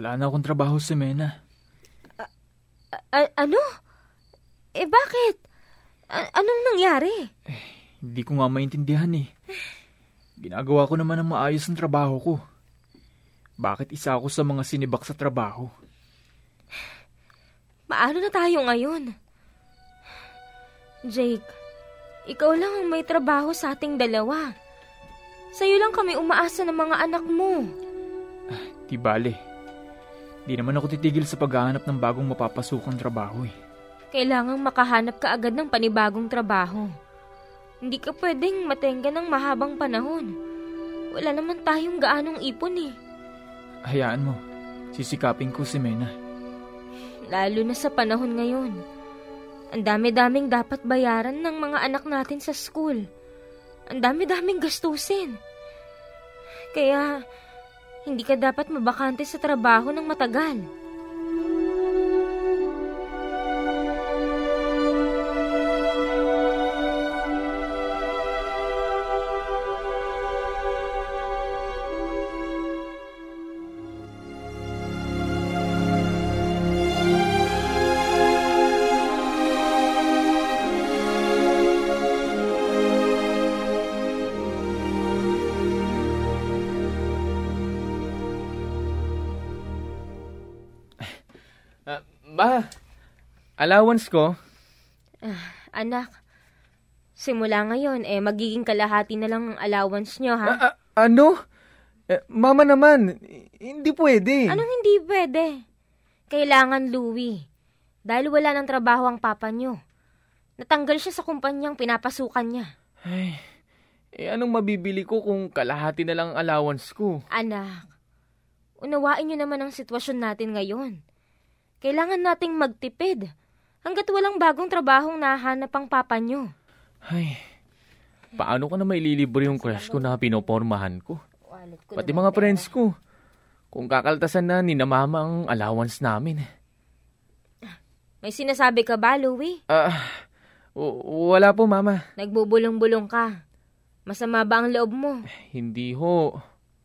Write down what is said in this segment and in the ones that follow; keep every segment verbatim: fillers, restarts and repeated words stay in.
Wala na akong trabaho, Ximena. A- a- ano? Eh bakit? A- anong nangyari? Eh, hindi ko nga maintindihan eh. Ginagawa ko naman ang maayos ng trabaho ko. Bakit isa ako sa mga sinibak sa trabaho? Paano na tayo ngayon? Jake, ikaw lang ang may trabaho sa ating dalawa. Sa'yo lang kami umaasa ng mga anak mo. Ah, di bale. Di naman ako titigil sa paghahanap ng bagong mapapasukang trabaho eh. Kailangang makahanap ka agad ng panibagong trabaho. Hindi ka pwedeng matenga ng mahabang panahon. Wala naman tayong gaanong ipon eh. Hayaan mo. Sisikapin ko, Ximena. Lalo na sa panahon ngayon. Ang dami-daming dapat bayaran ng mga anak natin sa school. Ang dami-daming gastusin. Kaya, hindi ka dapat mabakante sa trabaho ng matagal. Ba, allowance ko? Ah, anak, simula ngayon, eh, magiging kalahati na lang ang allowance nyo, ha? A- a- ano? Eh, mama naman, hindi pwede. Anong hindi pwede? Kailangan, Louie. Dahil wala ng trabaho ang papa nyo. Natanggal siya sa kumpanyang pinapasukan niya. Ay, eh anong mabibili ko kung kalahati na lang ang allowance ko? Anak, unawain nyo naman ang sitwasyon natin ngayon. Kailangan nating magtipid hanggat walang bagong trabahong nahanap ang papa nyo. Ay, paano ko na maililibre yung crush ko na pinopormahan ko? Pati mga friends ko. Kung kakaltasan na ni na mama ang allowance namin. May sinasabi ka ba, Louie? Ah, uh, wala po, mama. Nagbubulong-bulong ka. Masama ba ang loob mo? Hindi ho.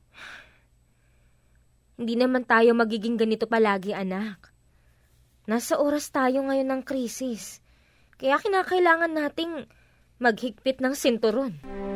Hindi naman tayo magiging ganito palagi, anak. Nasa oras tayo ngayon ng krisis. Kaya kinakailangan nating maghigpit ng sinturon.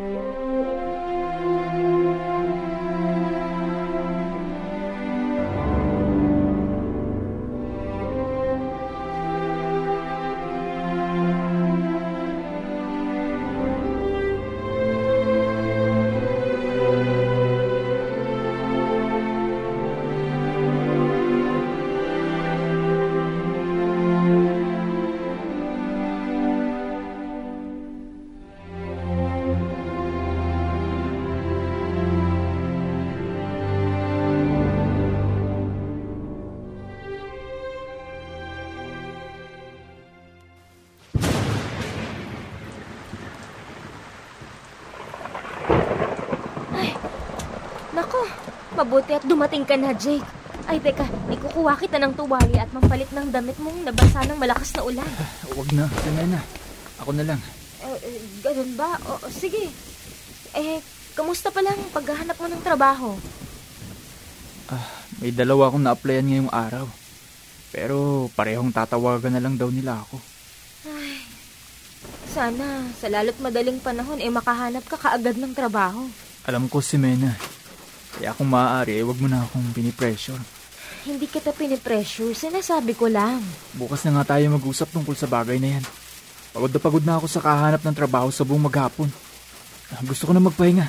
Mabuti at dumating ka na, Jake. Ay, teka, ikukuha kita ng tuwali at mampalit ng damit mong nabasa ng malakas na ulan. Uh, Huwag na, Ximena. Ako na lang. Eh, eh, ganun ba? O, sige. Eh, kamusta pa lang paghahanap mo ng trabaho? Ah, may dalawa akong na-applyan ngayong araw. Pero parehong tatawagan na lang daw nila ako. Ay, sana sa lalo't madaling panahon eh makahanap ka kaagad ng trabaho. Alam ko, Ximena. Kaya kung maaari, wag mo na akong pinipressure. Hindi kita pinipressure. Sinasabi ko lang. Bukas na nga tayo mag-usap tungkol sa bagay na yan. Pagod na pagod na ako sa kahanap ng trabaho sa buong maghapon. Gusto ko na magpahinga.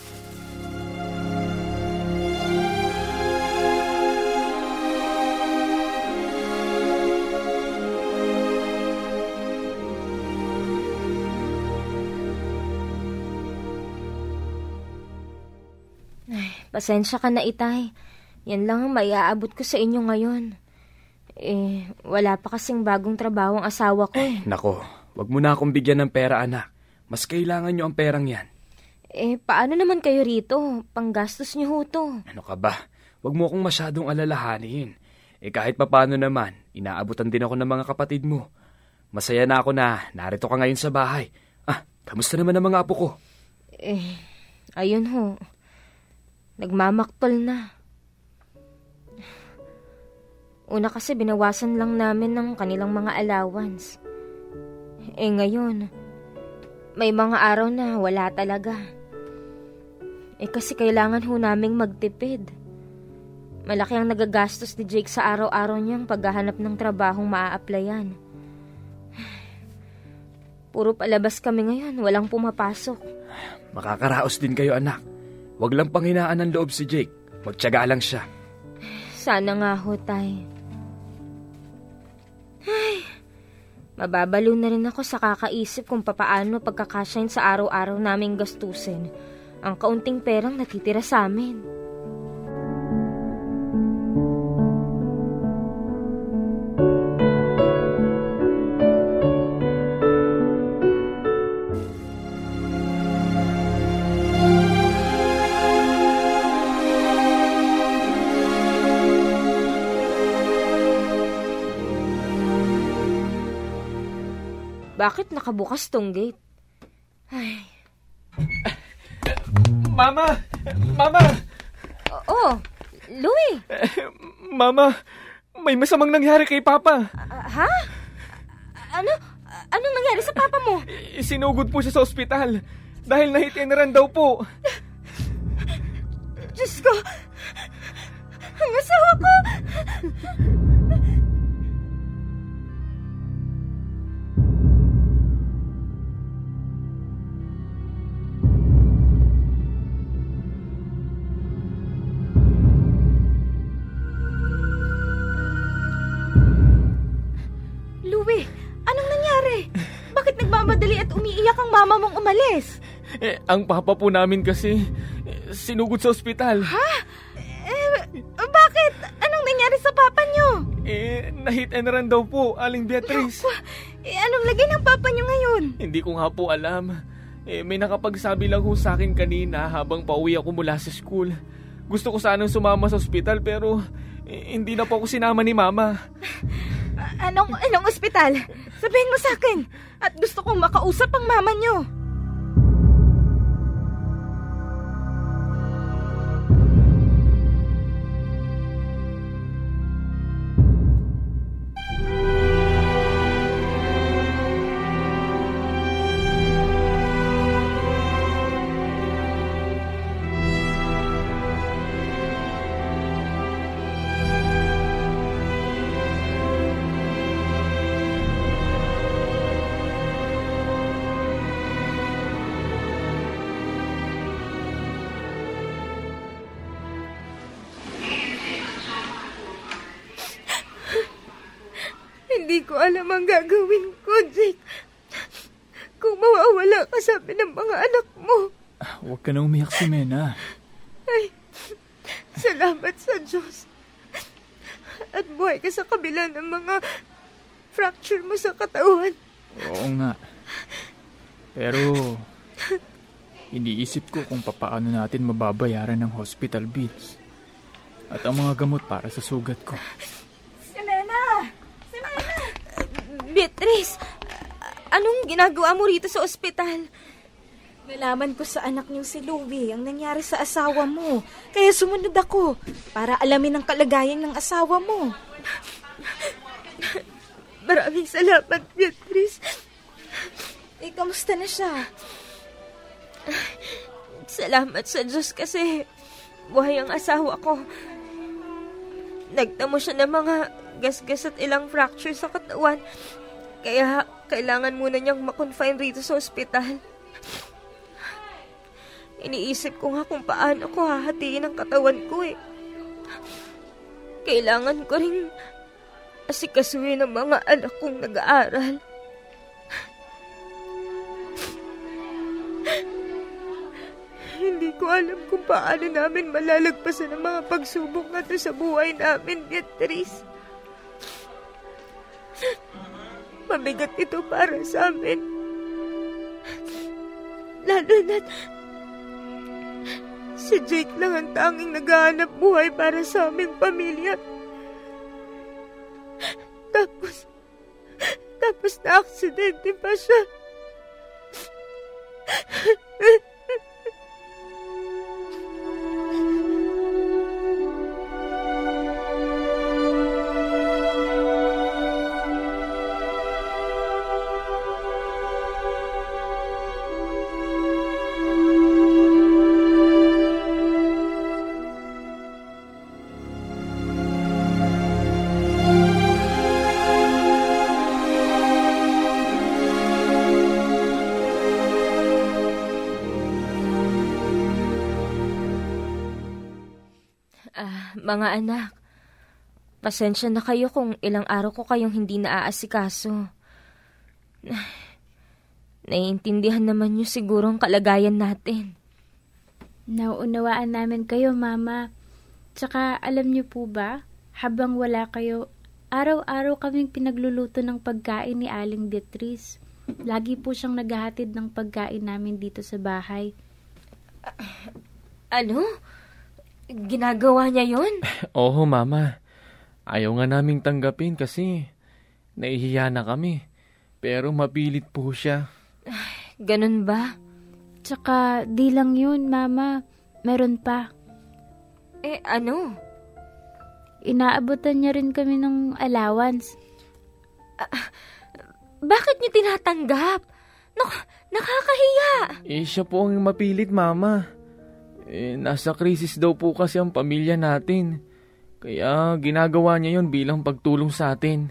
Pasensya ka na, Itay. Yan lang ang maiaabot ko sa inyo ngayon. Eh, wala pa kasing bagong trabaho ang asawa ko eh. Nako, wag mo na akong bigyan ng pera, anak. Mas kailangan nyo ang perang yan. Eh, paano naman kayo rito? Panggastos nyo ho to. Ano ka ba? Wag mo akong masyadong alalahanin. Eh kahit papano naman, inaabutan din ako ng mga kapatid mo. Masaya na ako na narito ka ngayon sa bahay. Ah, kamusta naman ang mga apo ko? Eh, ayun ho. Nagmamaktol na. Una kasi binawasan lang namin ng kanilang mga allowance. Eh ngayon, may mga araw na wala talaga. Eh kasi kailangan ho naming magtipid. Malaki ang nagagastos ni Jake sa araw-araw niyang paghahanap ng trabahong maa-applyan. Puro palabas kami ngayon, walang pumapasok. Makakaraos din kayo, anak. Huwag lang panghinaan ng loob si Jake. Magtiyaga lang siya. Sana nga ho, tay. Ay, mababalo na rin ako sa kakaisip kung papaano pagkakasyahin sa araw-araw naming gastusin ang kaunting perang natitira sa amin. Bakit nakabukas tong gate? Ay. Mama! Mama! Oo, Louie. Mama, may masamang nangyari kay Papa. Uh, ha? Ano? Anong nangyari sa Papa mo? Sinugod po siya sa ospital dahil na-hit and run daw po. Diyos ko! Ang asawa ko! Louie, anong nangyari? Bakit nagmamadali at umiiyak ang mama mong umalis? Eh, ang papa po namin kasi eh, sinugod sa ospital. Ha? Eh, bakit? Anong nangyari sa papa niyo? Eh, na-hit and run daw po, Aling Beatrice. Eh, anong lagay ng papa niyo ngayon? Hindi ko nga po alam. Eh, may nakapagsabi lang ho sa akin kanina habang pauwi ako mula sa school. Gusto ko sanang sumama sa ospital pero eh, hindi na po ako sinama ni Mama. Anong, anong ospital? Sabihin mo sa akin. At gusto kong makausap ang mama niyo. Hindi ko alam ang gagawin ko, Jake. Kung mawawala ka sabi ng mga anak mo. Huwag ka na umiyak, si Mena. Ay, salamat sa Diyos. At buhay ka sa kabila ng mga fracture mo sa katawan. Oo nga. Pero, iniisip ko kung papaano natin mababayaran ng hospital bills. At ang mga gamot para sa sugat ko. Si Mena! Si Mena! Beatrice, anong ginagawa mo rito sa ospital? Nalaman ko sa anak niyo si Louie ang nangyari sa asawa mo. Kaya sumunod ako para alamin ang kalagayan ng asawa mo. Maraming salamat, Beatrice. Eh, kamusta na siya? Salamat sa Diyos kasi buhay ang asawa ko. Nagtamo siya ng mga gasgas at ilang fracture sa katawan. Kaya kailangan muna niyang makonfine rito sa ospital. Iniisip ko nga kung paano ko hahatiin ang katawan ko eh. Kailangan ko rin asikasuhin ang mga anak kong nag-aaral. Hindi ko alam kung paano namin malalagpasan ang mga pagsubok na to sa buhay namin, Beatrice. Mabigat ito para sa amin. Lalo na't si Jake lang ang tanging naghahanap buhay para sa aming pamilya. Tapos, tapos na-aksidente pa siya. Ah, mga anak, pasensya na kayo kung ilang araw ko kayong hindi naaasikaso. Naiintindihan naman niyo siguro ang kalagayan natin. Nauunawaan namin kayo, Mama. Tsaka alam niyo po ba, habang wala kayo, araw-araw kaming pinagluluto ng pagkain ni Aling Beatrice. Lagi po siyang naghahatid ng pagkain namin dito sa bahay. Ano? Ginagawa niya yon? Oo, Mama. Ayaw nga naming tanggapin kasi nahihiya na kami. Pero mapilit po siya. Ganun ba? Tsaka di lang yun, Mama. Meron pa. Eh, ano? Inaabutan niya rin kami ng allowance. Uh, bakit niyo tinatanggap? Nak- nakakahiya. Eh, siya po ang mapilit, Mama. Eh, nasa krisis daw po kasi ang pamilya natin. Kaya ginagawa niya yon bilang pagtulong sa atin.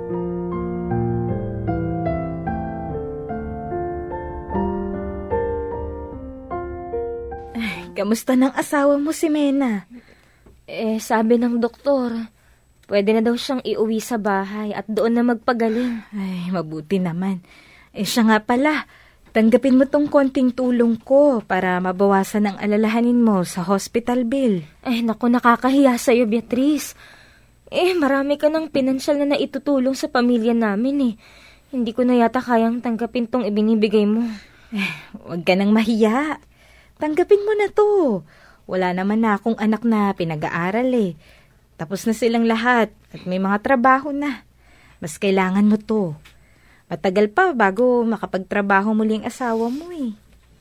Ay, kamusta ng asawa mo si Mena? Eh, sabi ng doktor, pwede na daw siyang iuwi sa bahay at doon na magpagaling. Ay, mabuti naman. Eh, siya nga pala. Tanggapin mo tong konting tulong ko para mabawasan ang alalahanin mo sa hospital bill. Eh, naku, nakakahiya sa'yo, Beatrice. Eh, marami ka ng pinansyal na naitutulong sa pamilya namin eh. Hindi ko na yata kayang tanggapin tong ibinibigay mo. Eh, huwag ka nang mahiya. Tanggapin mo na to. Wala naman na akong anak na pinag-aaral eh. Tapos na silang lahat at may mga trabaho na. Mas kailangan mo to. Matagal pa bago makapagtrabaho muli ang asawa mo eh.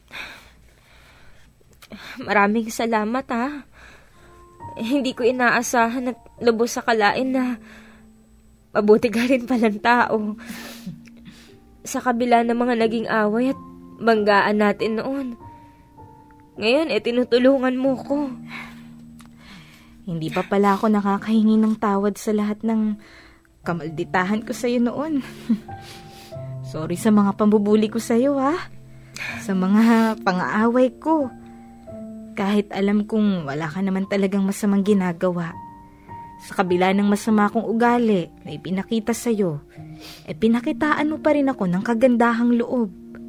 Maraming salamat ha. Eh, hindi ko inaasahan at lubos sa kalain na mabuti ka rin palang tao. Sa kabila ng mga naging away at banggaan natin noon. Ngayon, eh, tinutulungan mo ko. Hindi pa pala ako nakakahingi ng tawad sa lahat ng kamalditahan ko sa'yo noon. Sorry sa mga pambubuli ko sa'yo, ha? Sa mga pang-aaway ko. Kahit alam kong wala ka naman talagang masamang ginagawa. Sa kabila ng masama kong ugali na ipinakita sa'yo, eh pinakitaan mo pa rin ako ng kagandahang loob.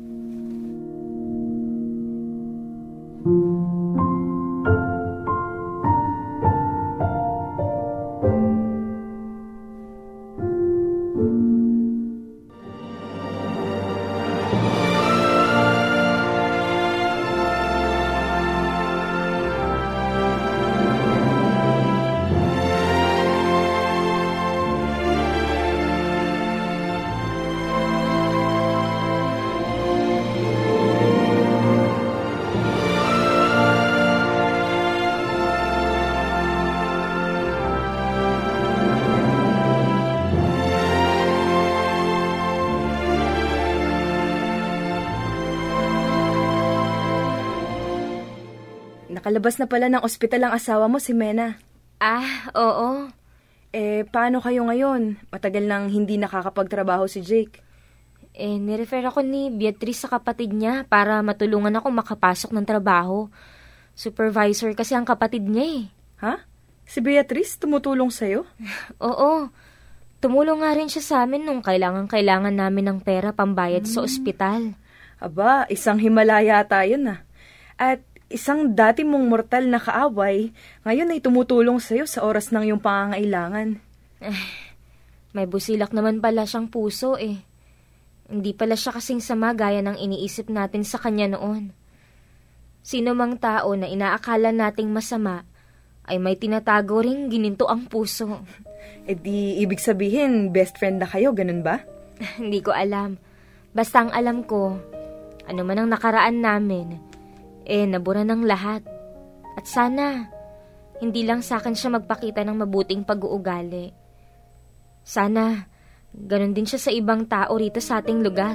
Nakalabas na pala ng ospital ang asawa mo, si Mena. Ah, oo. Eh, paano kayo ngayon? Matagal nang hindi nakakapagtrabaho si Jake. Eh, nirefer ako ni Beatrice sa kapatid niya para matulungan ako makapasok ng trabaho. Supervisor kasi ang kapatid niya eh. Ha? Si Beatrice tumutulong sa'yo? Oo. Tumulong nga rin siya sa amin nung kailangan-kailangan namin ng pera pambayad hmm. sa ospital. Aba, isang Himalaya tayo na. At isang dati mong mortal na kaaway, ngayon ay tumutulong sa'yo sa oras ng iyong pangangailangan. Eh, may busilak naman pala siyang puso eh. Hindi pala siya kasing sama gaya ng iniisip natin sa kanya noon. Sino mang tao na inaakala nating masama, ay may tinatago ring gininto ang puso. Eh di, ibig sabihin, best friend na kayo, ganun ba? Hindi ko alam. Basta ang alam ko, ano man ang nakaraan namin, eh, nabura ng lahat. At sana, hindi lang sa akin siya magpakita ng mabuting pag-uugali. Sana, ganun din siya sa ibang tao rito sa ating lugar.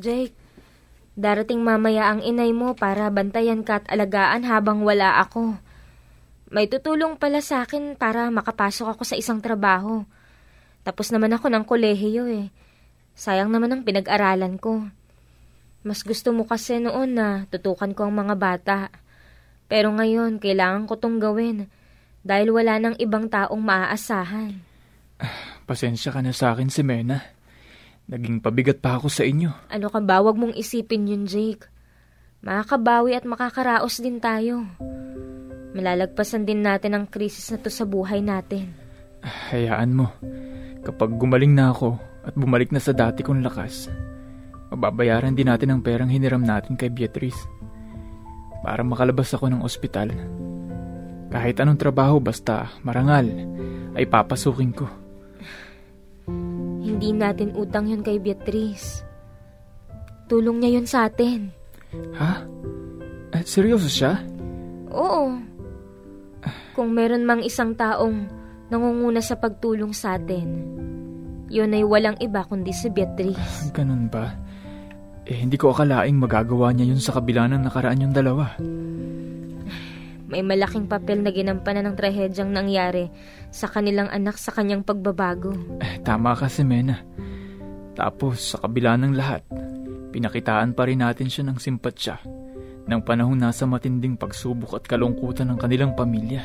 Jake. Darating mamaya ang inay mo para bantayan ka at alagaan habang wala ako. May tutulong pala sa akin para makapasok ako sa isang trabaho. Tapos naman ako ng kolehiyo eh. Sayang naman ang pinag-aralan ko. Mas gusto mo kasi noon na tutukan ko ang mga bata. Pero ngayon, kailangan ko tong gawin dahil wala nang ibang taong maaasahan. Pasensya ka na sa akin, Ximena. Naging pabigat pa ako sa inyo. Ano ka ba? Huwag mong isipin yun, Jake. Makakabawi at makakaraos din tayo. Malalagpasan din natin ang krisis na to sa buhay natin. Hayaan mo. Kapag gumaling na ako at bumalik na sa dati kong lakas, mababayaran din natin ang perang hiniram natin kay Beatrice. Para makalabas ako ng ospital. Kahit anong trabaho basta marangal ay papasukin ko. Hindi natin utang yun kay Beatrice. Tulong niya yun sa atin. Ha? Eh, seryoso siya? Oo. Kung meron mang isang taong nangunguna sa pagtulong sa atin, yun ay walang iba kundi si Beatrice. Ganun ba? Eh, hindi ko akalaing magagawa niya yun sa kabila ng nakaraan yung dalawa. May malaking papel na ginampanan ng trahedyang nangyari sa kanilang anak sa kanyang pagbabago. Eh, tama ka, Ximena. Tapos, sa kabila ng lahat, pinakitaan pa rin natin siya ng simpatsya ng panahong nasa matinding pagsubok at kalungkutan ng kanilang pamilya.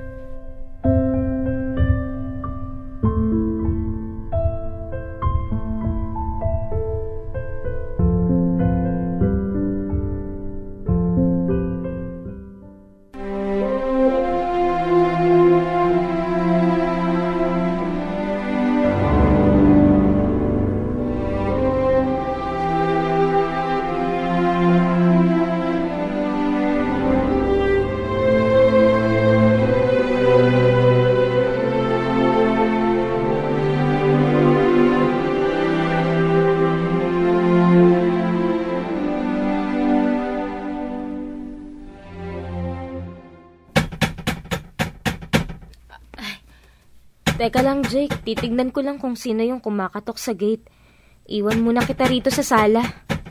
Teka lang, Jake. Titignan ko lang kung sino yung kumakatok sa gate. Iwan muna kita rito sa sala.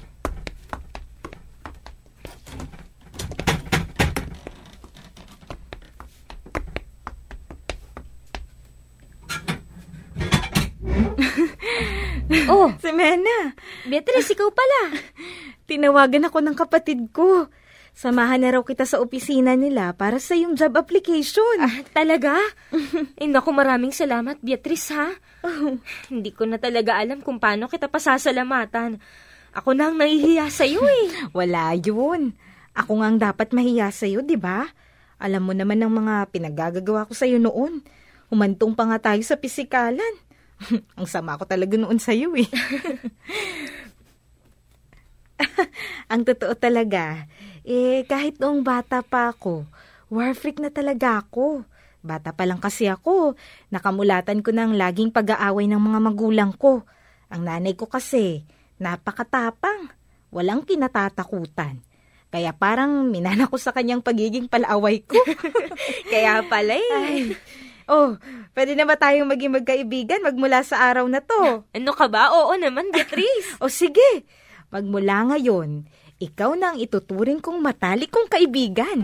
Oh, Ximena, Beatrice, ikaw pala. tinawagan ako ng kapatid ko. Samahan na raw kita sa opisina nila para sa yung job application. Ah, talaga? Eh, naku, maraming salamat, Beatrice, ha? Oh. Hindi ko na talaga alam kung paano kita pasasalamatan. Ako na ang nahihiya sa'yo, eh. Wala yun. Ako nga ang dapat mahiya sa'yo, di ba? Alam mo naman ang mga pinagagagawa ko sa'yo noon. Humantong pa nga tayo sa pisikalan. Ang sama ko talaga noon sa'yo, eh. Ang totoo talaga, eh kahit noong bata pa ako, war freak na talaga ako. Bata pa lang kasi ako, nakamulatan ko ng laging pag-aaway ng mga magulang ko. Ang nanay ko kasi, napakatapang, walang kinatatakutan. Kaya parang minana ko sa kanyang pagiging palaaway ko. Kaya pala eh. Ay. Oh, pwede na ba tayong maging magkaibigan magmula sa araw na to? Ano ka ba? Oo naman, Beatrice. O sige, magmula ngayon, ikaw na ang ituturing kong matalik kong kaibigan.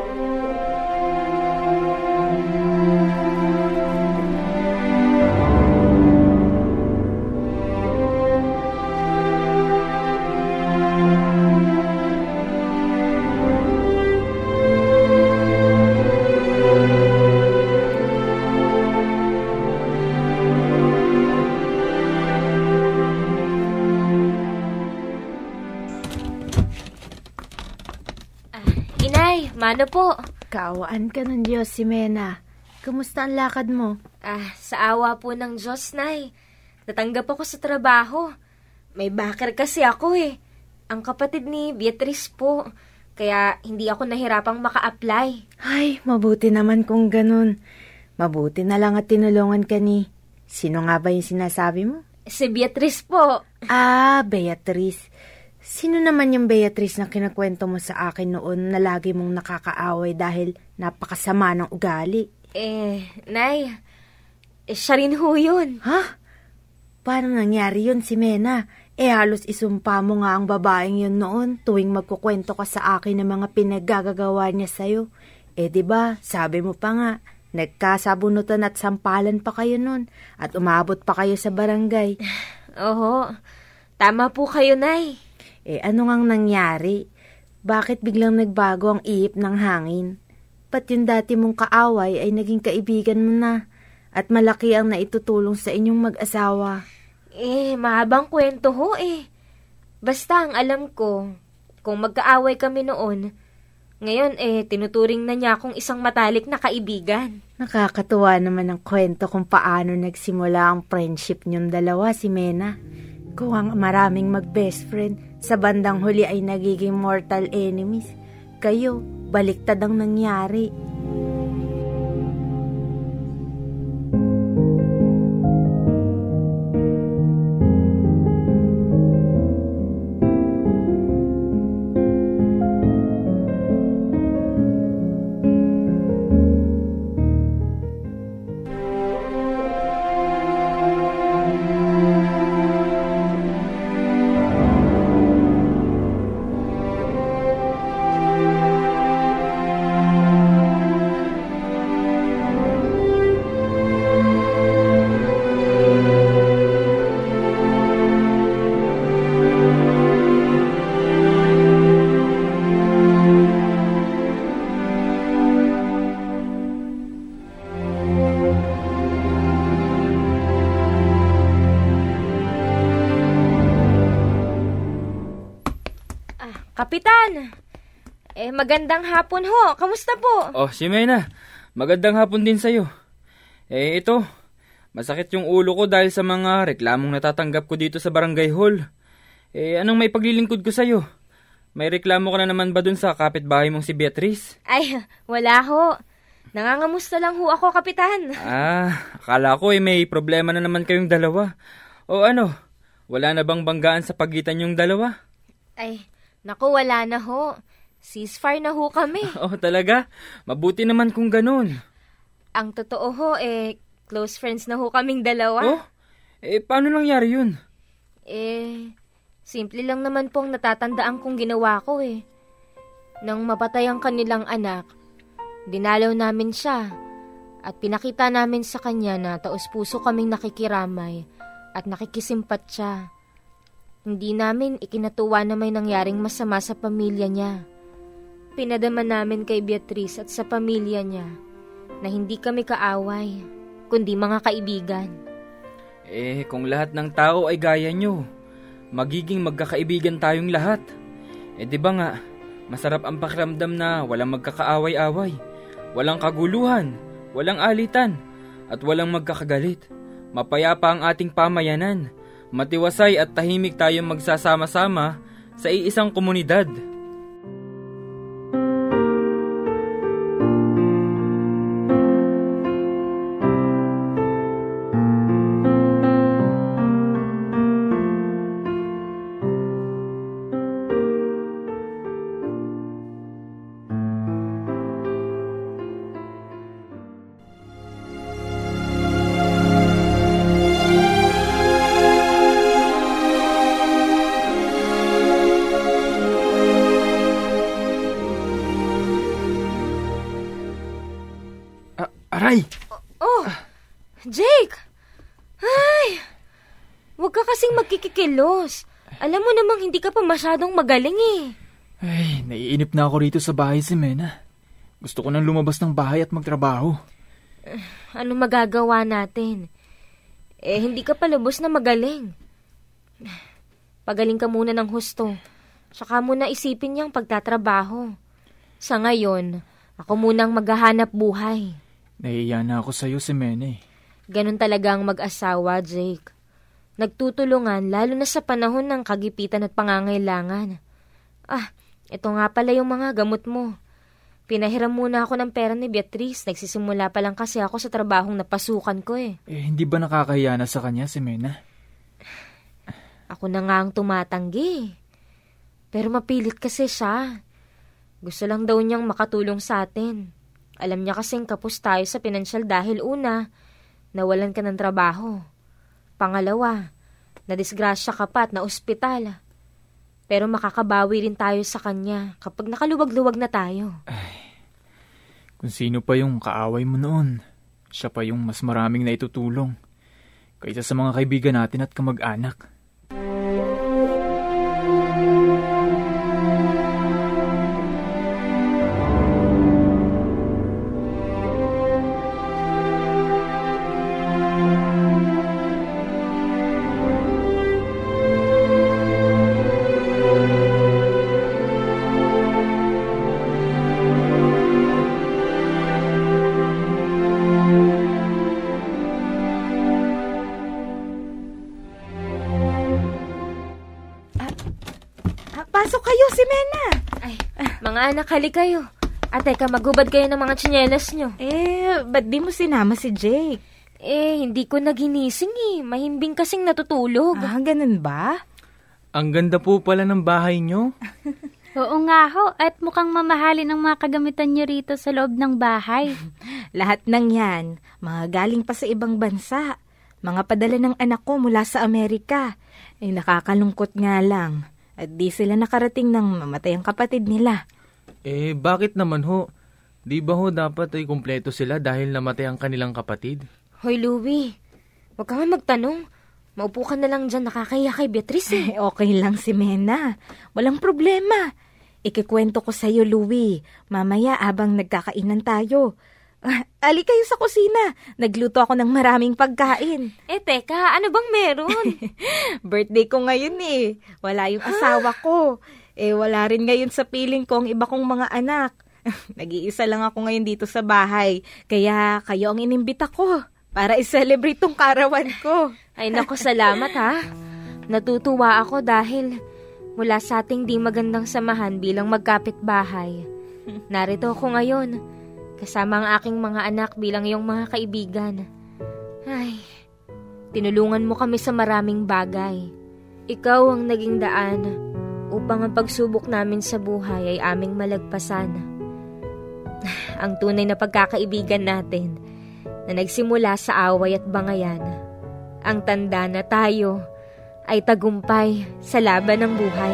Mano po? Kaawaan ka ng Diyos, Ximena. Kumusta ang lakad mo? Ah, sa awa po ng Diyos, Nay. Natanggap ako sa trabaho. May backer kasi ako eh. Ang kapatid ni Beatrice po. Kaya hindi ako nahirapang maka-apply. Ay, mabuti naman kung ganun. Mabuti na lang at tinulungan ka ni... Sino nga ba yung sinasabi mo? Si Beatrice po. Ah, Beatrice. Sino naman yung Beatrice na kinakwento mo sa akin noon na lagi mong nakakaaway dahil napakasama ng ugali? Eh, Nay, eh, siya rin ho yun. Ha? Paano nangyari yun, Ximena? Eh halos isumpa mo nga ang babaeng yun noon tuwing magkukwento ka sa akin ng mga pinaggagawa niya sa'yo. Eh di ba, sabi mo pa nga, nagkasabunutan at sampalan pa kayo noon at umabot pa kayo sa barangay. Oo, tama po kayo, Nay. Eh ano ngang nangyari? Bakit biglang nagbago ang ihip ng hangin? Ba't yung dati mong kaaway ay naging kaibigan mo na at malaki ang naitutulong sa inyong mag-asawa? Eh, mahabang kwento ho eh. Basta ang alam ko, kung magkaaway kami noon, ngayon eh, tinuturing na niya akong isang matalik na kaibigan. Nakakatuwa naman ang kwento kung paano nagsimula ang friendship niyong dalawa, si Mena. Kung ang maraming mag-best friend, sa bandang huli ay nagiging mortal enemies. Kayo, baliktad ang nangyari. Kapitan! Eh, magandang hapon ho. Kamusta po? Oh, si Mena. Magandang hapon din sa'yo. Eh, ito. Masakit yung ulo ko dahil sa mga reklamong natatanggap ko dito sa barangay hall. Eh, anong may paglilingkod ko sa'yo? May reklamo ka na naman ba dun sa kapitbahay mong si Beatrice? Ay, wala ho. Nangangamusta lang ho ako, Kapitan. Ah, akala ko eh may problema na naman kayong dalawa. O ano, wala na bang banggaan sa pagitan yung dalawa? Ay, naku, wala na ho. Ceasefire na ho kami. Oh, talaga? Mabuti naman kung ganun. Ang totoo ho, eh, close friends na ho kaming dalawa. Oh? Eh, paano nangyari yun? Eh, simple lang naman pong natatandaan kong ginawa ko eh. Nang mapatay ang kanilang anak, dinalaw namin siya at pinakita namin sa kanya na taos-puso kaming nakikiramay at nakikisimpat siya. Hindi namin ikinatuwa na may nangyaring masama sa pamilya niya. Pinadama namin kay Beatrice at sa pamilya niya na hindi kami kaaway, kundi mga kaibigan. Eh, kung lahat ng tao ay gaya nyo, magiging magkakaibigan tayong lahat. Eh, di ba nga, masarap ang pakiramdam na walang magkakaaway-away, walang kaguluhan, walang alitan, at walang magkakagalit. Mapayapa ang ating pamayanan. Matiwasay at tahimik tayong magsasama-sama sa iisang komunidad. Aray! Oh, Jake! Ay! Huwag ka kasing magkikikilos. Alam mo namang hindi ka pa masyadong magaling eh. Ay, naiinip na ako rito sa bahay si Mena. Gusto ko nang lumabas ng bahay at magtrabaho. Uh, ano magagawa natin? Eh, hindi ka pa lubos na magaling. Pagaling ka muna ng husto. Saka mo na isipin niyang pagtatrabaho. Sa ngayon, ako munang maghahanap buhay. Nahiya na ako sa'yo si Mena eh. Ganun talaga ang mag-asawa, Jake. Nagtutulungan lalo na sa panahon ng kagipitan at pangangailangan. Ah, ito nga pala yung mga gamot mo. Pinahiram muna ako ng pera ni Beatrice. Nagsisimula pa lang kasi ako sa trabahong napasukan ko eh. Eh, hindi ba nakakahiya na sa kanya si Mena? Ako na nga ang tumatanggi. Pero mapilit kasi siya. Gusto lang daw niyang makatulong sa atin. Alam niya kasing kapos tayo sa pinansyal dahil una, nawalan ka ng trabaho. Pangalawa, Nadisgrasya ka pa at na ospital. Pero makakabawi rin tayo sa kanya kapag nakaluwag-luwag na tayo. Ay, kung sino pa yung kaaway mo noon, siya pa yung mas maraming naitutulong kaysa sa mga kaibigan natin at kamag-anak. Pasok kayo, si Mena. Ay, mga anak, hali kayo. At teka, magubad kayo ng mga tsinelas nyo. Eh, ba't di mo sinama si Jake? Eh, hindi ko naginising eh. Mahimbing kasing natutulog. Ah, ganun ba? Ang ganda po pala ng bahay nyo. Oo nga ho, at mukhang mamahalin ang mga kagamitan nyo rito sa loob ng bahay. Lahat ng yan, mga galing pa sa ibang bansa. Mga padala ng anak ko mula sa Amerika. Eh, nakakalungkot nga lang. At di sila nakarating ng mamatay ang kapatid nila. Eh, bakit naman ho? Di ba ho dapat ay kumpleto sila dahil namatay ang kanilang kapatid? Hoy, Louie. Huwag ka man magtanong. Maupo ka na lang dyan, nakakaya kay Beatrice eh. Eh, okay lang si Mena. Walang problema. Ikikwento ko sa'yo, Louie. Mamaya abang nagkakainan tayo. Ah, ali kayo sa kusina. Nagluto ako ng maraming pagkain. Eh, teka, ano bang meron? Birthday ko ngayon eh. Wala yung asawa ko. Eh, wala rin ngayon sa piling ko ang iba kong mga anak. Nag-iisa lang ako ngayon dito sa bahay. Kaya kayo ang inimbita ko para i-celebrate tong karawan ko. Ay, naku, salamat ha. Natutuwa ako dahil mula sa ating di magandang samahan bilang magkapitbahay. Narito ako ngayon. Kasama ang aking mga anak bilang iyong mga kaibigan. Ay, tinulungan mo kami sa maraming bagay. Ikaw ang naging daan upang ang pagsubok namin sa buhay ay aming malagpasan. Ang tunay na pagkakaibigan natin na nagsimula sa away at bangayan. Ang tanda na tayo ay tagumpay sa laban ng buhay.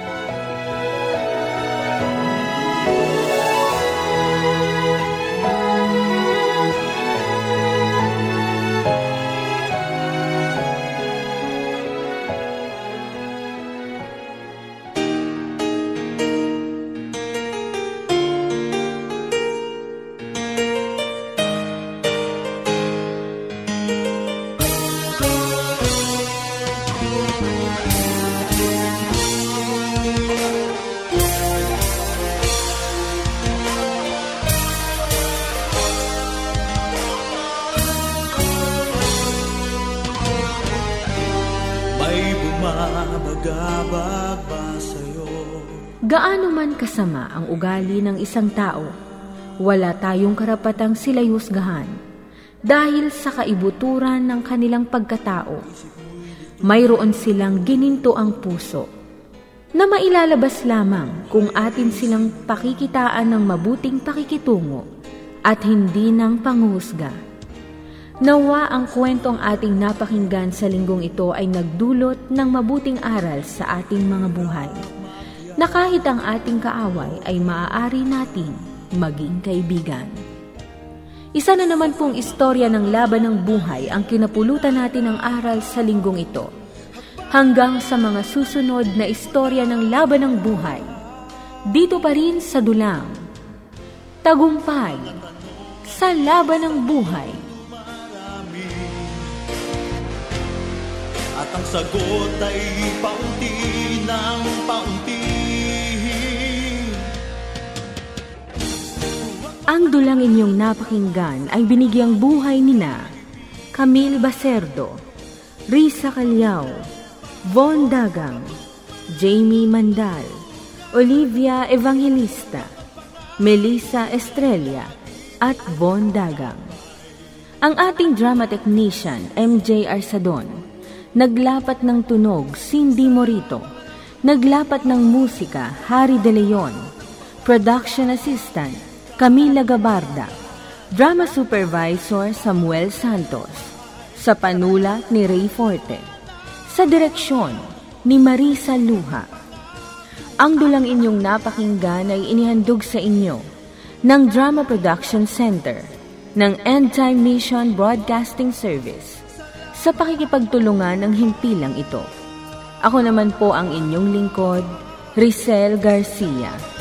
Gaano man kasama ang ugali ng isang tao, wala tayong karapatang sila'y husgahan dahil sa kaibuturan ng kanilang pagkatao. Mayroon silang gininto ang puso na mailalabas lamang kung atin silang pakikitaan ng mabuting pakikitungo at hindi ng panghuhusga. Nawa ang kwentong ating napakinggan sa linggong ito ay nagdulot ng mabuting aral sa ating mga buhay, na kahit ang ating kaaway ay maaari nating maging kaibigan. Isa na naman pong istorya ng laban ng buhay ang kinapulutan natin ng aral sa linggong ito. Hanggang sa mga susunod na istorya ng laban ng buhay, dito pa rin sa Dulang. Tagumpay sa laban ng buhay. At ang sagot ay paunti ng paunti. Ang dulang inyong napakinggan ay binigyang buhay nina Camille Baserdo, Risa Calyao, Von Dagang, Jamie Mandal, Olivia Evangelista, Melissa Estrella, at Von Dagang. Ang ating drama technician, M J Arsadon, naglapat ng tunog, Cindy Morito, naglapat ng musika, Harry De Leon, production assistant, Camila Gabarda, drama supervisor, Samuel Santos, sa panulat ni Ray Forte, sa direksyon ni Marisa Luha. Ang dulang inyong napakinggan ay inihandog sa inyo ng Drama Production Center ng End Time Mission Broadcasting Service sa pakikipagtulungan ng himpilang ito. Ako naman po ang inyong lingkod, Rizel Garcia.